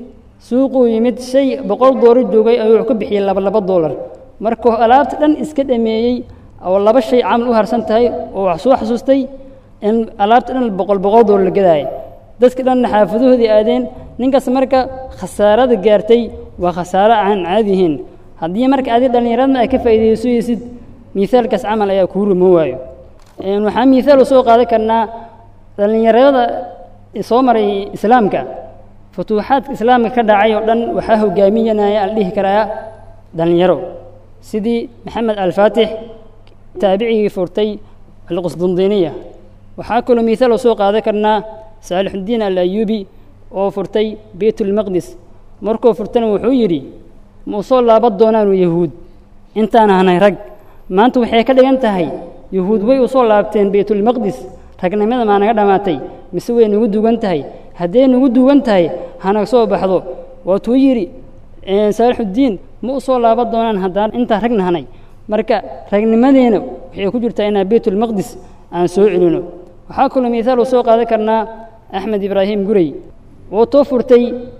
yimid shay $100 joogay ayuu ka bixiyay $2 markuu alaabta dhan iska dhameeyay oo laba shay camal u harsan tahay oo wax soo xasuustay in alaabta dhan $100 la gadaay. dadka dhan xaafadoodii aadeen. ninkaas marka khasaarada gaartay waa khasaaro aan caadihin. haddii marka aad dhallinyarada ay ka faa'iideysid miisaalkaas camal ayaa kuu rumo waayo. waxaan miisaal u soo qaadan karnaa dhallinyarada soo maray islaamka. futuuxaadka islaamka ka dhacay oo dhan waxaa hogaaminaya la dhihi karaa dhallinyaro sidii maxamed alfaatix taabicigii furtay alqusdundiiniya. waxaa kaloo miisaal u soo qaadan karnaa saalixudiin al-ayuubi oo furtay baytulmaqdis. markuu furtana wuxuu yidhi ma u soo laaban doonaanu yahuud intaan ahnay rag. maanta waxay ka dhigan tahay yahuud way u soo laabteen baytulmaqdis. ragnimada maa naga dhammaatay mise way nagu dugan tahay? hadday nagu dugan tahay hanaga soo baxdo. waatuu yidhi saalixudiin ma u soo laaban doonaan haddaan intaan rag nahnay. marka ragnimadeena waxay ku jirtaa inaan baytulmaqdis aan soo celino. waxaa kaloo miisaal u soo qaadan karnaa axmed ibraahim gurey oo too furtay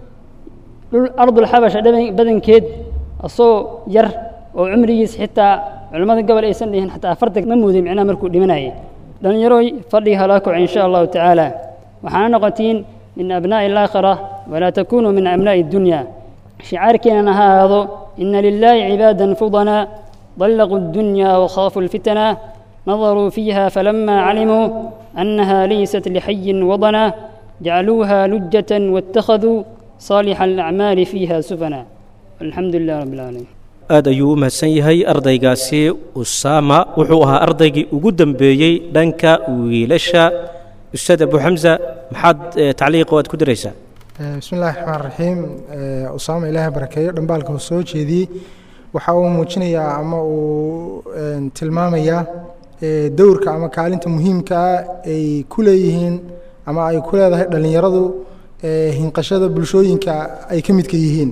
dhul ardul xabasha badankeed asoo yar oo cumrigiis xitaa culimmada gobol aysan dhihin xataa 40 ma moodin micnaha markuu dhimanayay. dhallinyarooy fadhiga halaakuc insha allahu tacaala waxaana noqotiin min abnaa'i alaakhira walaa takunuu min abnaa'i addunya. shicaarkeenana ha ahaado ina lilaahi cibaadan fudanaa طلقوا الدنيا وخافوا الفتنة نظروا فيها فلما علموا أنها ليست لحي وضنا جعلوها لجة واتخذوا صالح الأعمال فيها سفنا. الحمد لله رب العالمين. aad ayuu u mahadsan yahay ardaygaasi usaama. wuxuu ahaa ardaygii ugu dambeeyey dhanka wiilasha. ustaad abu xamsa maxaad tacliiq oo aad ku diraysaa? bismi illaahi raxmaan raxiim. usaama ilaahay barakeeyo dhambaalka uu soo jeediyey waxa uu muujinayaa ama uu tilmaamayaa dowrka ama kaalinta muhiimka ah ay ku leeyihiin ama ay ku leedahay dhallinyaradu hinqashada bulshooyinka ay ka midka yihiin.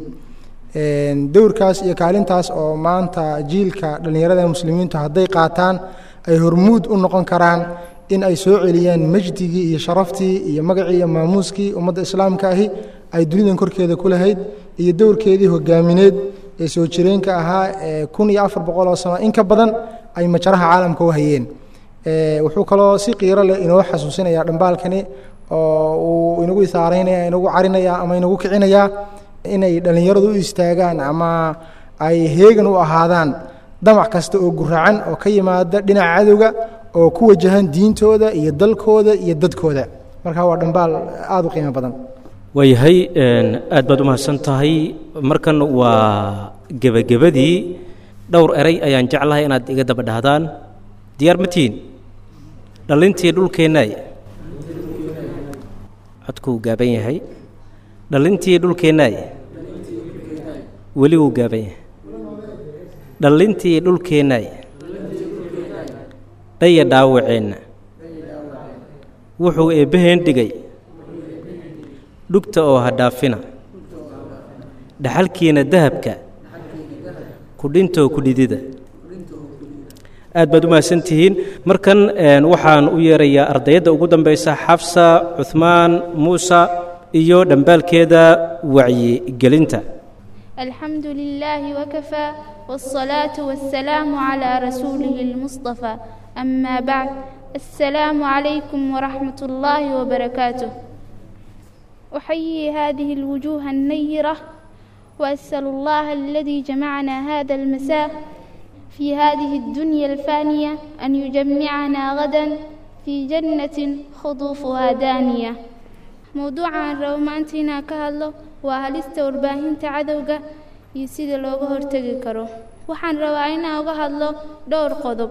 dowrkaas iyo kaalintaas oo maanta jiilka dhallinyarada muslimiintu hadday qaataan ay hormuud u noqon karaan in ay soo celiyaan majdigii iyo sharaftii iyo magacii iyo maamuuskii ummadda islaamka ahi ay dunidan korkeeda ku lahayd iyo dowrkeedii hogaamineed ee soo jireenka ahaa 1400 oo sano in ka badan ay majaraha caalamka u hayeen. wuxuu kaloo si qiiro leh inoo xasuusinayaa dhambaalkani oo uu inagu isaaraynaya, inagu carinaya ama inagu kicinayaa inay dhallinyaradu u istaagaan ama ay heegan u ahaadaan damac kasta oo guracan oo ka yimaada dhinaca cadowga oo ku wajahan diintooda iyo dalkooda iyo dadkooda. marka waa dhambaal aad u qiimo badan. waayahay aad baad u mahadsan tahay. markan waa gebagabadii. dhowr eray ayaan jeclahay inaad iga daba dhahdaan. diyaar ma tihiin? dhalintii dhulkeennay codkuu gaaban yahay. dhalintii dhulkeennay weli wuu gaaban yahay. dhalintii dhulkeennay dhaya dhaawaceenna wuxuu eebbaheen dhigay dhugta oo ha dhaafina dhaxalkiina dahabka ku dhintoo ku dhidida aad baad u mahadsantihiin markan waxaan u yeerayaa ardayadda ugu dambaysa xafsa cuthmaan muuse iyo dhambaalkeeda wacyigelinta. الحمد لله وكفى والصلاة والسلام على رسوله المصطفى أما بعد السلام عليكم ورحمة الله وبركاته. أحيي هذه الوجوه النيرة وأسأل الله الذي جمعنا هذا المساء في هذه الدنيا الفانية أن يجمعنا غدا في جنة خطوفها دانية. موضوعا رومانتنا كهالو وهلست ورباهين تعدوغا يسيد لوغا هرتغي كرو waxaan rabaa inaan uga hadlo dhowr qodob.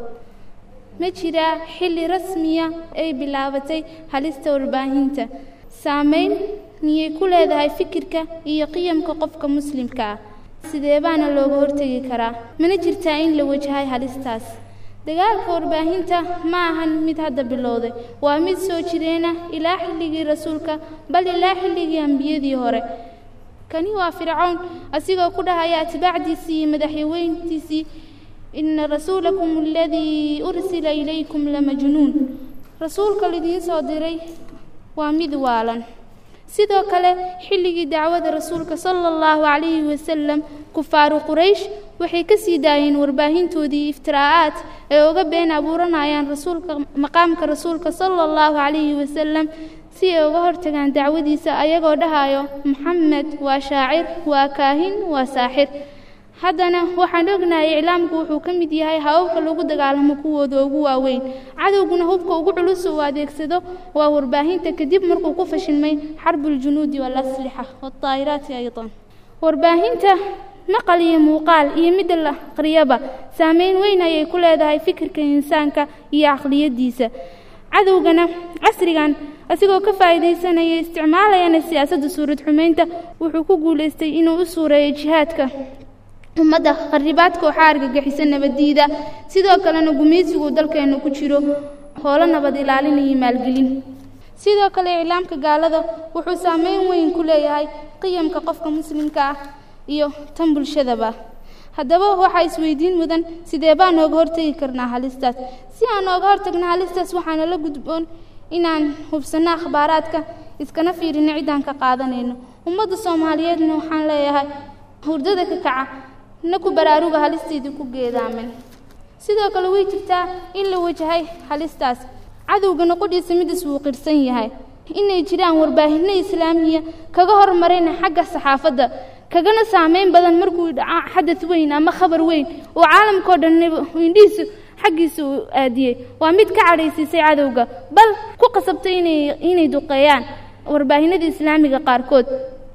ma jira xilli rasmiya ay bilaabatay halista warbaahinta saameyn miyay ku leedahay fikirka iyo qiyamka qofka muslimka ah sidee baana looga hortagi karaa mana jirtaa in la wajahay halistaas. dagaalka warbaahinta ma ahan mid hadda bilowday waa mid soo jireena ilaa xilligii rasuulka bal ilaa xilligii ambiyadii hore. kani waa fircoon asigoo ku dhahaya atbaacdiisii iyo madaxweyntiisii inna rasuulakum alladii ursila ilaykum lamajnuun rasuulka lidiin soo diray waa mid waalan. sidoo kale xilligii dacwada rasuulka sallallahu calayhi wasallam kufaaru quraysh waxay ka sii daayeen warbaahintoodii iftiraa'aad ay uga been abuuranayaan rasuulka maqaamka rasuulka sallallahu calayhi wasallam si ay uga hortagaan dacwadiisa ayagoo dhahayo maxamed waa shaacir waa kaahin waa saaxir. haddana waxaan ognahay iclaamku wuxuu ka mid yahay hababka lagu dagaalamo kuwooda ugu waaweyn. cadowguna hubka ugu culus uu adeegsado waa warbaahinta kadib markuu ku fashilmay xarbuljunuudi walaslixa waataa'iraati aydan. warbaahinta maqal iyo muuqaal iyo mid la aqriyaba saameyn weyn ayay ku leedahay fikirka insaanka iyo aqliyadiisa. cadowgana casrigan asigoo ka faa'iidaysanaya isticmaalayana siyaasadda suurad xumeynta wuxuu ku guulaystay inuu u suureeyo jihaadka ummadda qarribaadka oo argagixisa nabadiida. sidoo kalena gumeysigu dalkeena ku jiro howlo nabad ilaalin iyo maalgelin. sidoo kale iclaamka gaalada wuxuu saameyn weyn ku leeyahay qiyamka qofka muslimka ah iyo tan bulshadaba. haddaba waxaa isweydiin mudan sidee baan nooga hortagi karnaa halistaas. si aan nooga hortagna halistaas waxaana la gudboon inaan hubsano akhbaaraadka iskana fiirino ciddaan ka qaadanayno. ummadda soomaaliyeedna waxaan leeyahay hurdada ka kaca na ku baraaruga halisteedii ku geedaamen. sidoo kale way jirtaa in la wajahay halistaas cadowgana qudhiisa mid isuu qirsan yahay inay jiraan warbaahinno islaamiya kaga hormarayna xagga saxaafadda kagana saameyn badan markuu dhaca xadad weyn ama khabar weyn oo caalamkoo dhan indhihiisu xaggiisa u aadiyey. waa mid ka cadhaysiisay cadowga bal ku qasabtay inay duqeeyaan warbaahinada islaamiga qaarkood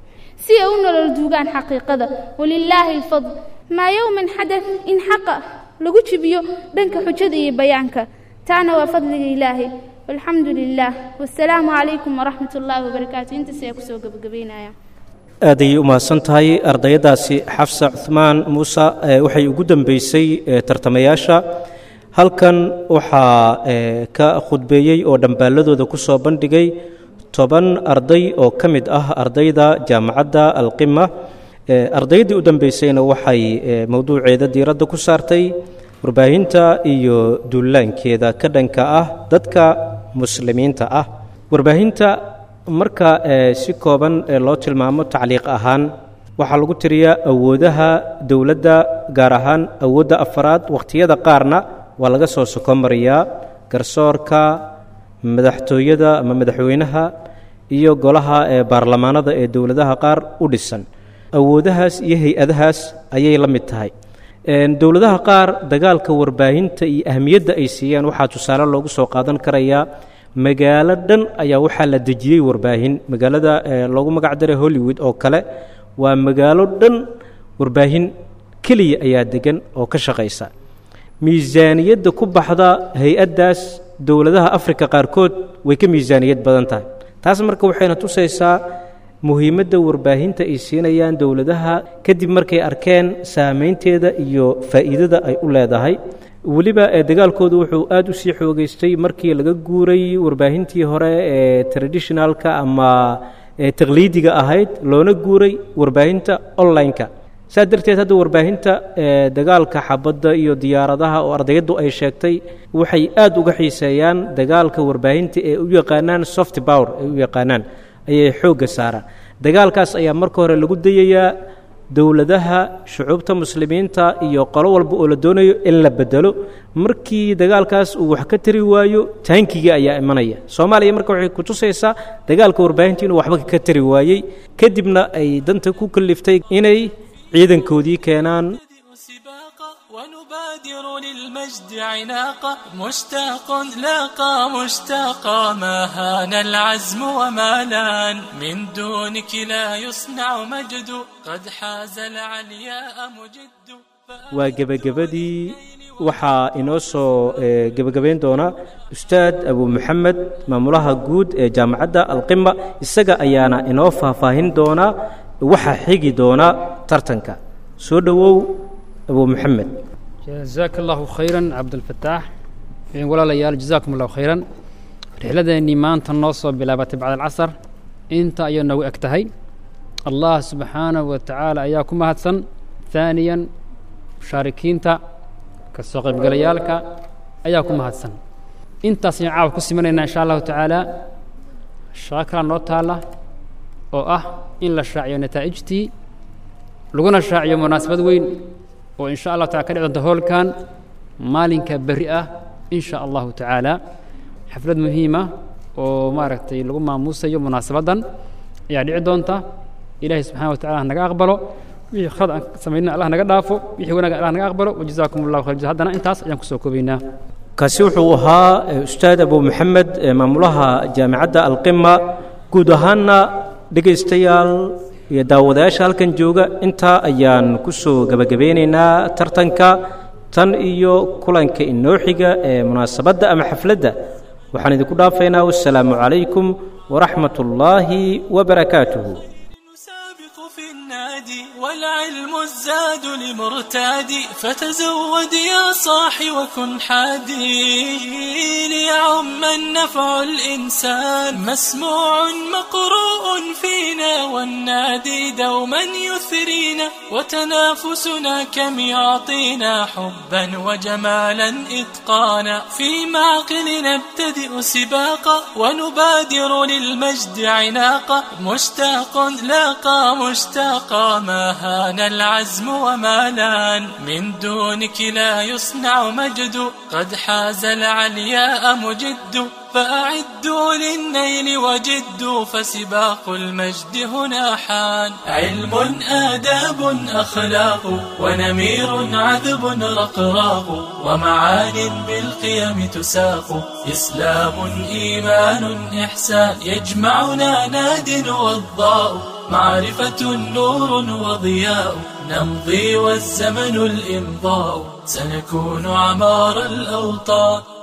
si ay u nolol duugaan xaqiiqada. walilaahi alfadl maa yowman xadad in xaqa lagu jibiyo dhanka xujada iyo bayaanka taana waa fadliga ilaahay. walxamdu lilah wasalaamu calaykum waraxmat ullaahi wabarakaatu. intaas ayaa kusoo gabagabaynaya. aad ayay u mahadsan tahay ardayadaasi xafsa cuthmaan muuse waxay ugu dambeysay tartamayaasha. halkan waxaa ka khudbeeyey oo dhambaaladooda ku soo bandhigay 10 arday oo ka mid ah ardayda jaamacadda alqima. ardaydii u dambeysayna waxay mowduuceeda diiradda ku saartay warbaahinta iyo duulaankeeda ka dhanka ah dadka muslimiinta ah. warbaahinta marka si kooban loo tilmaamo tacliiq ahaan waxaa lagu tiriyaa awoodaha dowladda gaar ahaan awoodda afraad. wakhtiyada qaarna waa laga soo sokomariyaa garsoorka madaxtooyada ama madaxweynaha iyo golaha baarlamaanada ee dowladaha qaar u dhisan. awoodahaas iyo hay-adahaas ayay la mid tahay. dowladaha qaar dagaalka warbaahinta iyo ahmiyadda ay siiyeen waxaa tusaale loogu soo qaadan karayaa magaalo dhan ayaa waxaa la dejiyey warbaahin. magaalada loogu magac daray Hollywood oo kale waa magaalo dhan warbaahin keliya ayaa degan oo ka shaqaysa. miisaaniyadda ku baxda hay-addaas dowladaha Afrika qaarkood way ka miisaaniyad badan tahay. taas marka waxayna tusaysaa muhiimadda warbaahinta ay siinayaan dowladaha kadib markay arkeen saameynteeda iyo faa'iidada ay u leedahay. weliba dagaalkoodu wuxuu aad u sii xoogaystay markii laga guuray warbaahintii hore ee traditionalka ama taqliidiga ahayd loona guuray warbaahinta online-ka. saa darteed hadda warbaahinta dagaalka xabadda iyo diyaaradaha oo ardayaddu ay sheegtay waxay aad uga xiiseeyaan dagaalka warbaahinta ee u yaqaanaan soft power ay u yaqaanaan ayay xoogga saaraan dagaalkaas ayaa marka hore lagu dayayaa dowladaha shucuubta muslimiinta iyo qolo walba oo la doonayo in la bedelo markii dagaalkaas uu wax ka tari waayo taankiga ayaa imanaya soomaaliya marka waxay ku tusaysaa dagaalka warbaahinta inuu waxba ka tari waayey kadibna ay danta ku kaliftay inay ciidankoodii keenaan ونبادر للمجد عناقا مشتاق لاقى مشتاقا ما هان العزم وما لان من دونك لا يصنع مجد قد حاز العلياء مجد waa gebagabadii waxaa inoo soo gebagabayn doona ustaad abu maxamed maamulaha guud ee jaamacadda alqima isaga ayaana inoo faahfaahin doona waxa xigi doona tartanka soo dhawow abu maxamed جزاك الله خيرا عبد الفتاح ولا ليال جزاكم الله خيرا رحلتني ما أنت النصب بلابة بعد العصر أنت أيضا أكتهي الله سبحانه وتعالى أياكم هاتسن ثانيا مشاركين تا كالسوق بقليالك أياكم هاتسن أنت سيعاو كسمنا إن شاء الله تعالى شاكرا نوتالا أو إن لا شاعي نتائجتي لقنا شاعي مناسبة وين وإن شاء الله تعالى كدعو دهول كان مالك برئة إن شاء الله تعالى حفلة مهمة وماركتي لقما موسى يوم مناسبة يعني عدونتا إلهي سبحانه وتعالى نقا أقبله ويخرج سمعنا الله نقا دافو ويحونا الله نقا أقبله وجزاكم الله خير جهدنا انتاس ينكسوكو بينا كسوحوها أستاذ أبو محمد مامولها جامعة القمة قودهانا dhegaystayaal iyo daawadayaasha halkan jooga intaa ayaan ku soo gabagabeynaynaa tartanka tan iyo kulanka inoo xiga ee munaasabadda ama xafladda waxaan idinku dhaafaynaa wassalaamu calaykum waraxmatullaahi wabarakaatuhu والعلم الزاد لمرتادي فتزود يا صاحي وكن حادي ليعم النفع الإنسان مسموع مقروء فينا والنادي دوما يثرينا وتنافسنا كم يعطينا حبا وجمالا إتقانا في معقل نبتدئ سباقا ونبادر للمجد عناقا مشتاق لاقى مشتاقا ما هان العزم وما لان من دونك لا يصنع مجد قد حاز العلياء مجد فأعدوا للنيل وجدوا فسباق المجد هنا حان علم آداب أخلاق ونمير عذب رقراق ومعان بالقيم تساق إسلام إيمان إحسان يجمعنا ناد وضاء معرفة نور وضياء نمضي والزمن الإمضاء سنكون عمار الأوطان